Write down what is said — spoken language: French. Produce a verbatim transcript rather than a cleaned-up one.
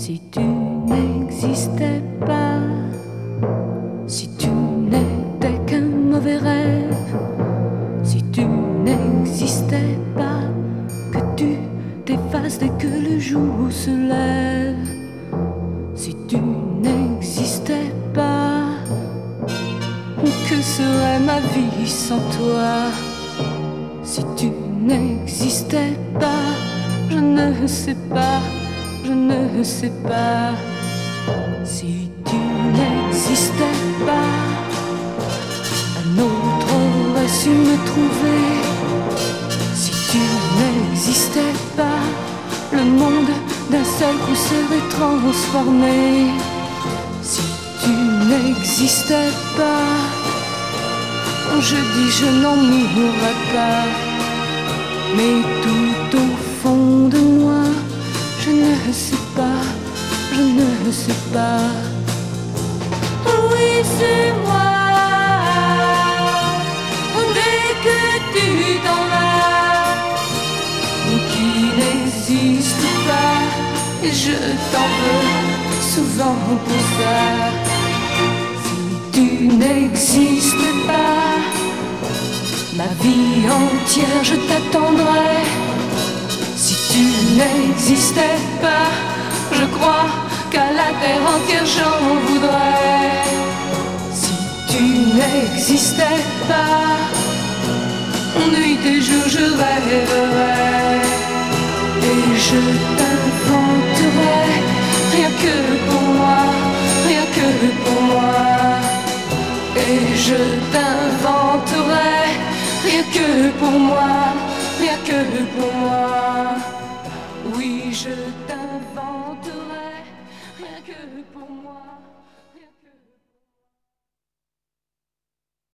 Si tu n'existais pas, si tu n'étais qu'un mauvais rêve, si tu n'existais pas, que tu t'effaces dès que le jour se lève. Si tu n'existais pas, que serait ma vie sans toi? Si tu n'existais pas, je ne sais pas, je ne sais pas. Si tu n'existais pas, un autre aurait su me trouver. Si tu n'existais pas, le monde d'un seul coup serait transformé. Si tu n'existais pas, je dis je n'en mourrai pas. Mais tout au fond de moi, je ne sais pas, je ne sais pas. Oui, c'est moi. Dès que tu t'en vas, qui n'existe pas, et je t'en veux souvent pour ça. Si tu n'existes pas, ma vie entière je t'attendrai. Si tu n'existais pas, je crois qu'à la terre entière j'en voudrais. Si tu n'existais pas, nuit et jour je rêverais. Et je t'inventerai, rien que pour moi, rien que pour moi. Et je t'inventerai, rien que pour moi, rien que pour moi. Oui, je t'inventerai, rien que pour moi.